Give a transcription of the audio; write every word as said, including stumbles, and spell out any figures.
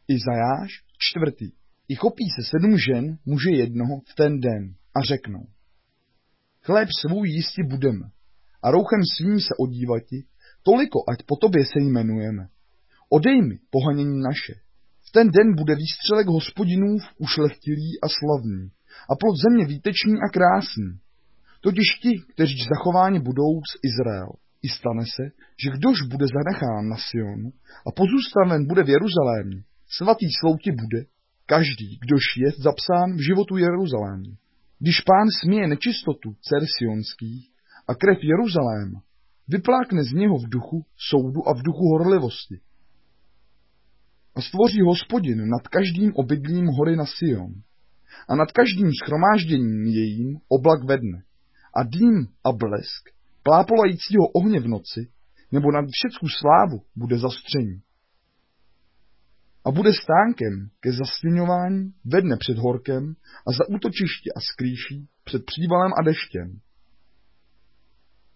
Izajáš, čtvrtý. I chopí se sedm žen, muže jednoho, v ten den a řeknou: Chléb svůj jísti budeme a rouchem svým se odívati, toliko, ať po tobě se jmenujeme. Odej mi pohanění naše. V ten den bude výstřelek Hospodinův ušlechtilý a slavný a plod země výtečný a krásný. Totiž ti, kteří zachováni budou z Izrael. I stane se, že kdož bude zanechán na Sionu a pozůstaven bude v Jeruzalémě, svatý slouti bude, každý, kdož je zapsán v životu Jeruzalémě. Když Pán směje nečistotu dcer sionských a krev Jeruzaléma, vyplákne z něho v duchu soudu a v duchu horlivosti. A stvoří Hospodin nad každým obydlím hory na Sion a nad každým shromážděním jejím oblak ve dne a dým a blesk plápolajícího ohně v noci, nebo nad všecku slávu bude zastření. A bude stánkem ke zastěňování ve dne před horkem a za útočiště a skrýší před přívalem a deštěm.